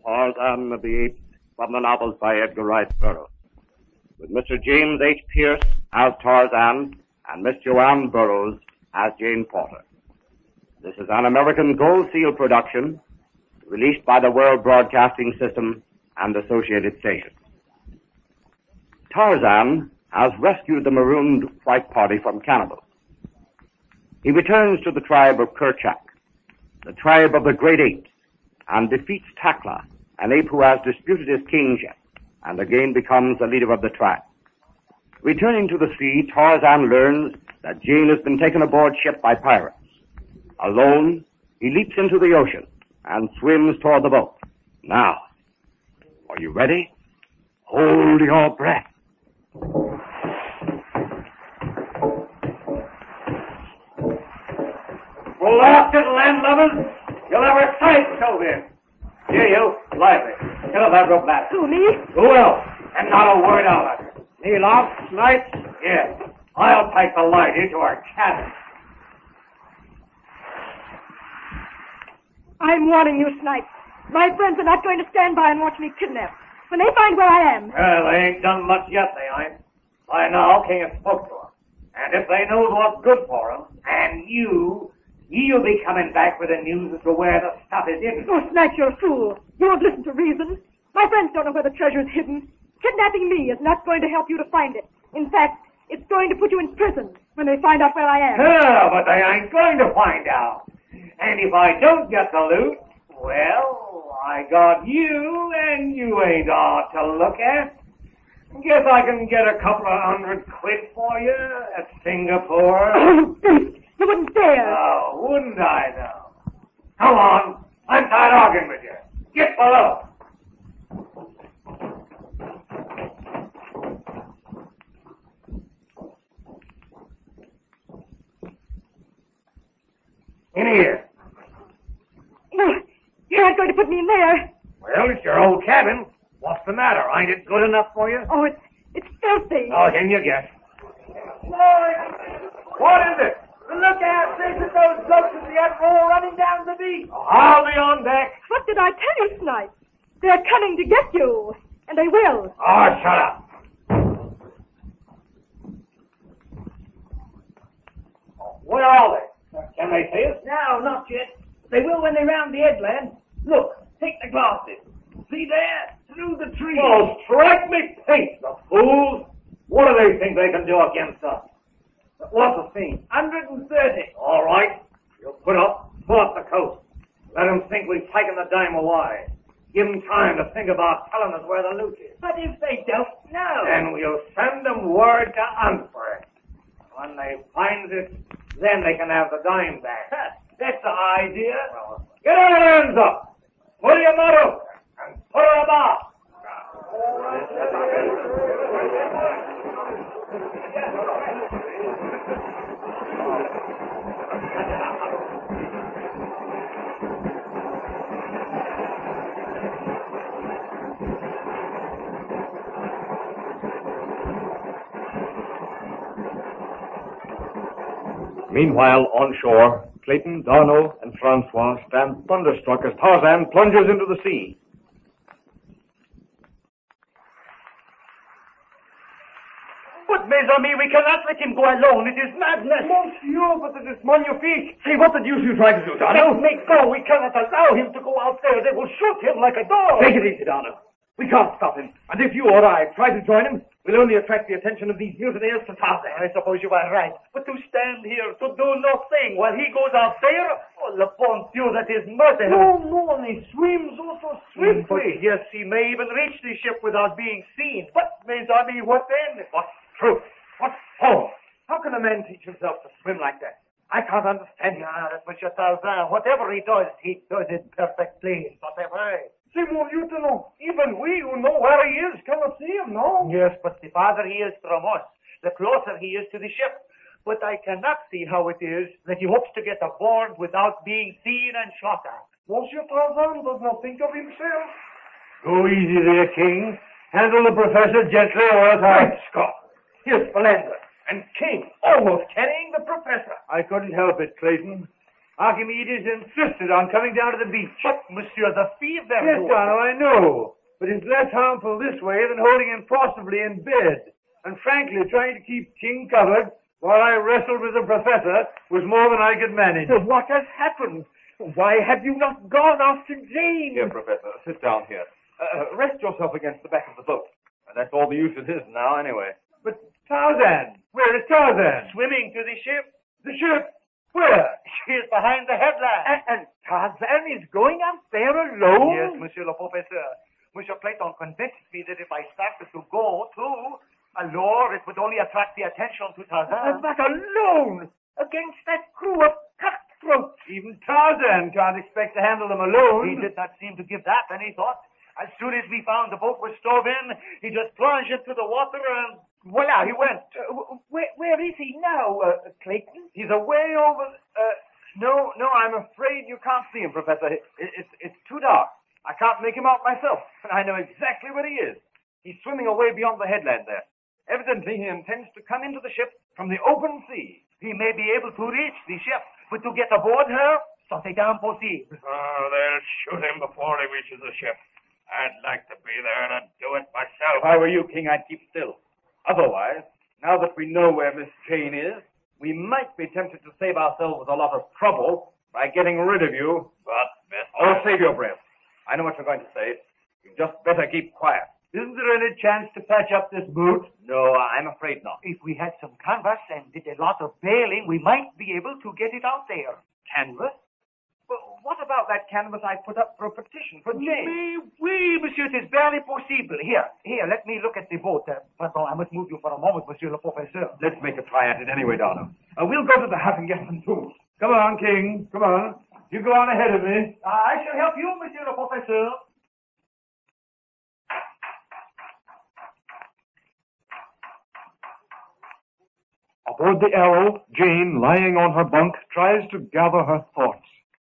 Tarzan of the Apes from the novels by Edgar Rice Burroughs, with Mr. James H. Pierce as Tarzan and Miss Joanne Burroughs as Jane Porter. This is an American Gold Seal production, released by the World Broadcasting System and associated stations. Tarzan has rescued the marooned white party from cannibals. He returns to the tribe of Kerchak, the tribe of the great apes, and defeats Takla, an ape who has disputed his kingship, and again becomes the leader of the tribe. Returning to the sea, Tarzan learns that Jane has been taken aboard ship by pirates. Alone, he leaps into the ocean and swims toward the boat. Now, are you ready? Hold your breath. Aloft it, landlubbers! You'll have a sight so here. Here, you, lively. Get up that rope ladder. Who, me? Who else? And not a word out of it. Kneel off, Snipes? Yes. I'll take the light into our cabin. I'm warning you, Snipes. My friends are not going to stand by and watch me kidnapped. When they find where I am... Well, they ain't done much yet, they ain't. By now, King has spoke to them. And if they knows what's good for them, and you'll be coming back with the news as to where the stuff is hidden. Oh, Snipes, you're a fool. You won't listen to reason. My friends don't know where the treasure is hidden. Kidnapping me is not going to help you to find it. In fact, it's going to put you in prison when they find out where I am. Yeah, but they ain't going to find out. And if I don't get the loot, well, I got you, and you ain't ought to look at. Guess I can get a couple of $100 for you at Singapore. Oh, you wouldn't dare. Oh, wouldn't I, though? Come on. I'm tired arguing with you. Get below. In here. No, you're not going to put me in there. Well, it's your old cabin. What's the matter? Ain't it good enough for you? Oh, it's filthy. Oh, can you guess? Lloyd! What is it? Look out! There's those blokes at the Admiral running down the beach. I'll be on deck. What did I tell you, Snipes? They're coming to get you. And they will. Oh, shut up. Where are they? Can they see us? No, not yet. They will when they round the headland. Look, take the glasses. See there? Through the trees. Oh, strike me pink, the fools. What do they think they can do against us? What's the scene? 130. All right. You'll pull up the coast. Let them think we've taken the dime away. Give them time to think about telling us where the loot is. But if they don't know... Then we'll send them word to hunt for it. When they find it, then they can have the dime back. That's the idea. Well, get our hands up. Pull your motto and put her about. Meanwhile, on shore, Clayton, Darno, and Francois stand thunderstruck as Tarzan plunges into the sea. But, mes amis, we cannot let him go alone. It is madness. Monsieur, but it is magnifique. Say, what the deuce are you trying to do, Darno? Let me go. We cannot allow him to go out there. They will shoot him like a dog. Take it easy, Darno. We can't stop him. And if you or I try to join him, we'll only attract the attention of these mutineers to Tarzan. I suppose you are right. But to stand here, to do nothing, while he goes out there, oh, le bon Dieu, that is murder. No, and he swims also swiftly. Yes, he may even reach the ship without being seen. But, mes amis, what then? What truth? What force? How can a man teach himself to swim like that? I can't understand it. That Monsieur Tarzan, whatever he does it perfectly. Whatever. See, mon lieutenant, even we who know where he is cannot see him, no? Yes, but the farther he is from us, the closer he is to the ship. But I cannot see how it is that he hopes to get aboard without being seen and shot at. Monsieur Tarzan does not think of himself. Go easy there, King. Handle the professor gently, or else Great Scott! Here's Philander and King almost carrying the professor. I couldn't help it, Clayton. Archimedes insisted on coming down to the beach. But, monsieur, the fever... Yes, Dono, I know. But it's less harmful this way than holding him forcibly in bed. And frankly, trying to keep King covered while I wrestled with the professor was more than I could manage. What has happened? Why have you not gone after Jane? Here, Professor, sit down here. Rest yourself against the back of the boat. That's all the use it is now, anyway. But Tarzan, where is Tarzan? Swimming to the ship. The ship? Where? She is behind the headland. And Tarzan is going out there alone? Yes, monsieur le professeur. Monsieur Clayton convinced me that if I started to go, too, alors it would only attract the attention to Tarzan. But alone? Against that crew of cutthroats? Even Tarzan can't expect to handle them alone. He did not seem to give that any thought. As soon as we found the boat was stove in, he just plunged into the water and voila, he went. Where is he now, Clayton? He's away over... No, I'm afraid you can't see him, Professor. It's too dark. I can't make him out myself, and I know exactly where he is. He's swimming away beyond the headland there. Evidently, he intends to come into the ship from the open sea. He may be able to reach the ship, but to get aboard her, c'est impossible. Oh, they'll shoot him before he reaches the ship. I'd like to be there to do it myself. If I were you, King, I'd keep still. Otherwise, now that we know where Miss Jane is, we might be tempted to save ourselves a lot of trouble by getting rid of you. But, mister... Oh, save your breath. I know what you're going to say. You just better keep quiet. Isn't there any chance to patch up this boat? No, I'm afraid not. If we had some canvas and did a lot of bailing, we might be able to get it out there. Canvas? But what about that canvas I put up for a petition for Jane? Oui, monsieur, it is very possible. Here, let me look at the boat. Pardon, I must move you for a moment, monsieur le professeur. Let's make a try at it anyway, Darno. We'll go to the hut and get some tools. Come on, King. Come on. You go on ahead of me. I shall help you, monsieur le professeur. Aboard the Arrow, Jane, lying on her bunk, tries to gather her thoughts.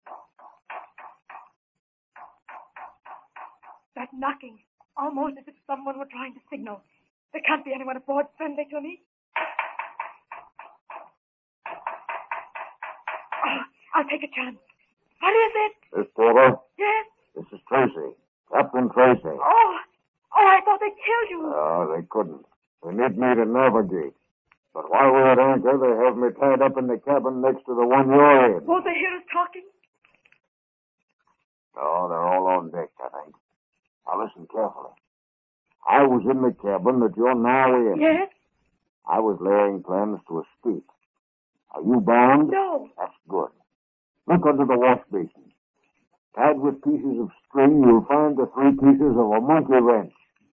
That knocking, almost as if someone were trying to signal. There can't be anyone aboard friendly to me. Oh, I'll take a chance. What is it? Miss Porter? Yes? This is Tracy. Captain Tracy. Oh, I thought they killed you. They couldn't. They need me to navigate. But while we're at anchor, they have me tied up in the cabin next to the one you're in. Won't they hear us talking? Oh, they're all on deck, I think. Now listen carefully. I was in the cabin that you're now in. Yes? I was laying plans to escape. Are you bound? No. That's good. Look under the wash basin. Tied with pieces of string, you'll find the 3 pieces of a monkey wrench.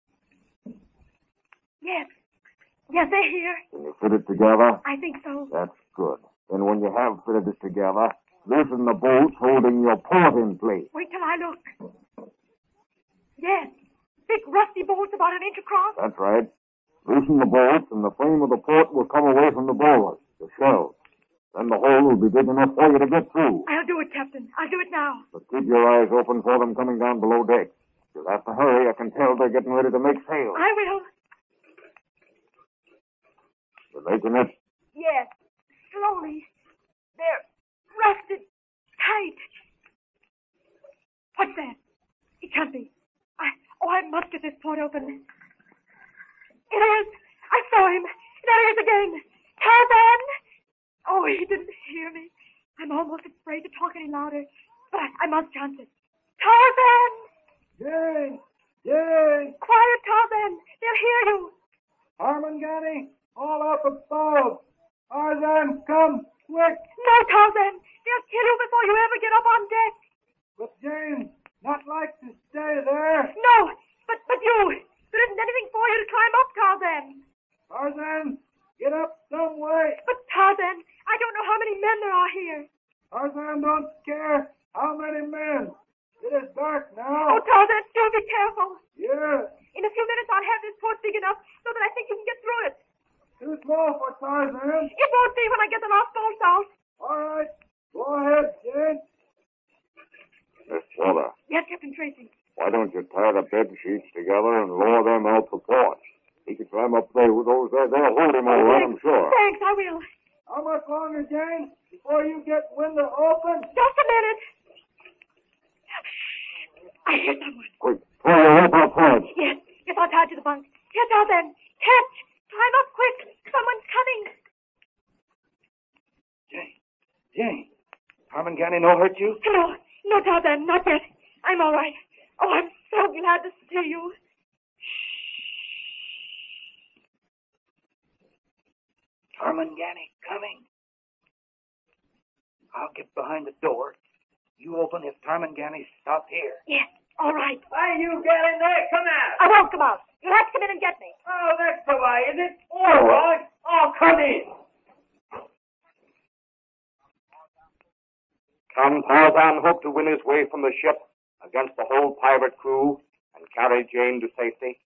Yes. Yes, they're here. Can you fit it together? I think so. That's good. Then when you have fitted it together, loosen the bolts holding your port in place. Wait till I look. Yes. Big rusty bolts about an inch across. That's right. Loosen the bolts and the frame of the port will come away from the bulwark, the shell. Then the hole will be big enough for you to get through. I'll do it, Captain. I'll do it now. But keep your eyes open for them coming down below deck. You'll have to hurry. I can tell they're getting ready to make sail. I will. You're making it? Yes. Slowly. They're rusted tight. What's that? It can't be. I must get this port open. It is. I saw him. There he is again. Tarzan! Oh, he didn't hear me. I'm almost afraid to talk any louder, but I must chance it. Tarzan! Jane! Jane! Quiet, Tarzan. They'll hear you. Armangani, all up above. Tarzan, come, quick. No, Tarzan. They'll kill you before you ever get up on deck. But Jane, not like to stay there. No, but you. There isn't anything for you to climb up, Tarzan. Tarzan, get up some way. But Tarzan, I don't know how many men there are here. Tarzan don't care how many men. It is dark now. Oh, Tarzan, do be careful. Yes. In a few minutes, I'll have this port big enough so that I think you can get through it. Too small for Tarzan. It won't be when I get the last bolts out. All right. Go ahead, Jane. Miss Porter, Yes, Captain Tracy. why don't you tie the bed sheets together and lower them out the porch? He can climb up there with those there. They'll hold him all right, I'm sure. Thanks, I will. How much longer, Jane, before you get window open? Just a minute. I hear someone. Quick, throw your rope outside. Yes, I'll tie to the bunk. Here, Tarzan. Catch! Climb up quick. Someone's coming. Jane. Tarmangani no hurt you? No, Tarzan, not yet. I'm all right. Oh, I'm so glad to see you. Tarmangani coming. I'll get behind the door. You open if Tarmangani stop here. Yes, all right. Hey, you get in there. Come out. I won't come out. You'll have to come in and get me. Oh, that's the way, is it? All right. I'll come in. Can Tarzan hope to win his way from the ship against the whole pirate crew and carry Jane to safety?